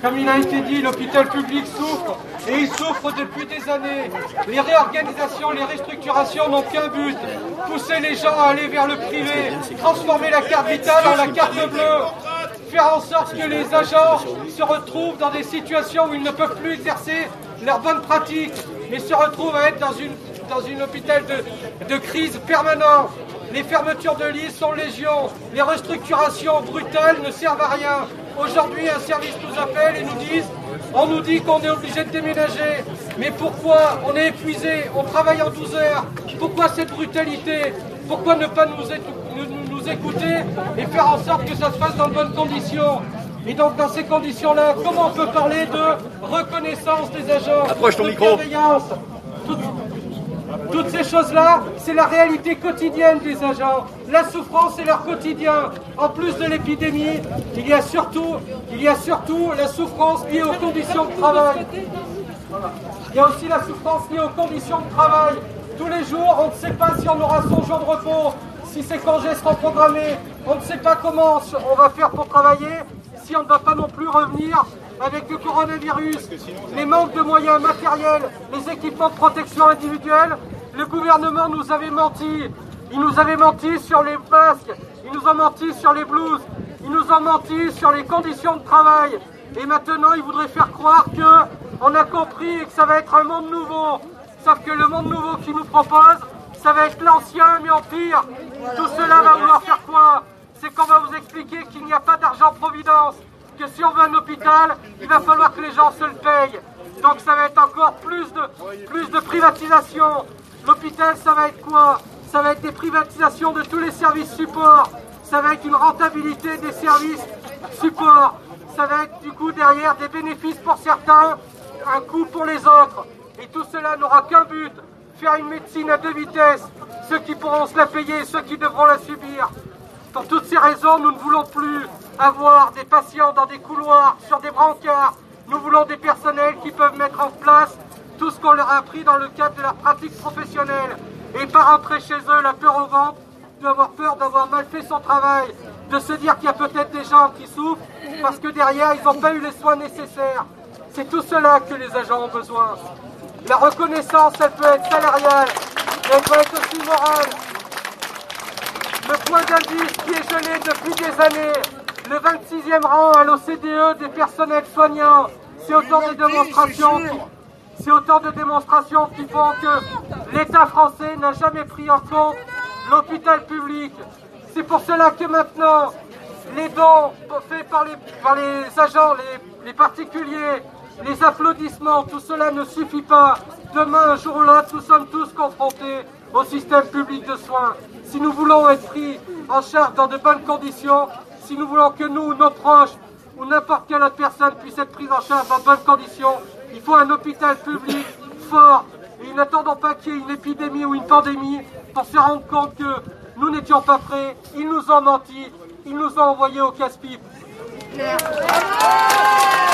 Comme il a été dit, l'hôpital public souffre, et il souffre depuis des années. Les réorganisations, les restructurations n'ont qu'un but, pousser les gens à aller vers le privé, transformer la carte vitale en la carte bleue, faire en sorte que les agents se retrouvent dans des situations où ils ne peuvent plus exercer leurs bonnes pratiques, mais se retrouvent à être dans une hôpital de crise permanente. Les fermetures de lits sont légion, les restructurations brutales ne servent à rien. Aujourd'hui, un service nous appelle et on nous dit qu'on est obligé de déménager. Mais pourquoi? On est épuisé, on travaille en 12 heures. Pourquoi cette brutalité? Pourquoi ne pas nous écouter et faire en sorte que ça se fasse dans de bonnes conditions? Et donc dans ces conditions-là, comment on peut parler de reconnaissance des agents, de bienveillance? Toutes ces choses-là, c'est la réalité quotidienne des agents. La souffrance, c'est leur quotidien. En plus de l'épidémie, il y a surtout la souffrance liée aux conditions de travail. Il y a aussi la souffrance liée aux conditions de travail. Tous les jours, on ne sait pas si on aura son jour de repos, si ces congés seront programmés. On ne sait pas comment on va faire pour travailler, si on ne va pas non plus revenir avec le coronavirus, les manques de moyens matériels, les équipements de protection individuelle. Le gouvernement nous avait menti. Il nous avait menti sur les masques, ils nous ont menti sur les blouses, ils nous ont menti sur les conditions de travail. Et maintenant, ils voudraient faire croire qu'on a compris et que ça va être un monde nouveau. Sauf que le monde nouveau qu'ils nous proposent, ça va être l'ancien mais en pire. Tout cela va vouloir faire quoi? C'est qu'on va vous expliquer qu'il n'y a pas d'argent-providence, que si on veut un hôpital, il va falloir que les gens se le payent. Donc ça va être encore plus de privatisation. L'hôpital, ça va être quoi? Ça va être des privatisations de tous les services supports. Ça va être une rentabilité des services supports. Ça va être du coup derrière des bénéfices pour certains, un coût pour les autres. Et tout cela n'aura qu'un but, faire une médecine à deux vitesses. Ceux qui pourront se la payer et ceux qui devront la subir. Pour toutes ces raisons, nous ne voulons plus avoir des patients dans des couloirs, sur des brancards. Nous voulons des personnels qui peuvent mettre en place tout ce qu'on leur a appris dans le cadre de leur pratique professionnelle. Et pas rentrer chez eux la peur au ventre, d'avoir peur d'avoir mal fait son travail, de se dire qu'il y a peut-être des gens qui souffrent parce que derrière ils n'ont pas eu les soins nécessaires. C'est tout cela que les agents ont besoin. La reconnaissance, elle peut être salariale, mais elle peut être aussi morale. Le point d'indice qui est gelé depuis des années, le 26e rang à l'OCDE des personnels soignants, c'est autant de démonstrations qui font que l'État français n'a jamais pris en compte l'hôpital public. C'est pour cela que maintenant, les dons faits par les agents, les particuliers, les applaudissements, tout cela ne suffit pas. Demain, un jour ou l'autre, nous sommes tous confrontés au système public de soins. Si nous voulons être pris en charge dans de bonnes conditions, si nous voulons que nous, nos proches, ou n'importe quelle autre personne puisse être prise en charge dans de bonnes conditions, il faut un hôpital public fort. Et n'attendons pas qu'il y ait une épidémie ou une pandémie pour se rendre compte que nous n'étions pas prêts. Ils nous ont menti, ils nous ont envoyés au casse-pipe.